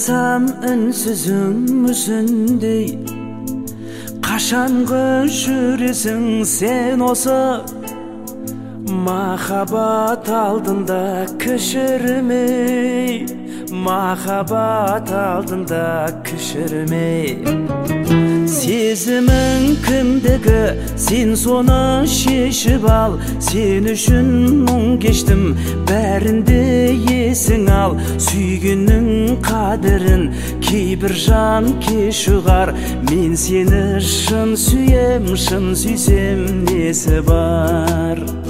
айтсам үнсізім мүсіндей, қашанғы жүресің сен осы махаббат алдында кішірмей, махаббат алдында кішірмей. Сезімің кімдігі, сен соны шешіп ал. Сен үшін мұң кештім, бәрінде есің ал. Сүйгеннің қадірін кейбір жан кеш ұғар. Мен сені шын сүйем, шын сүйсем несі бар?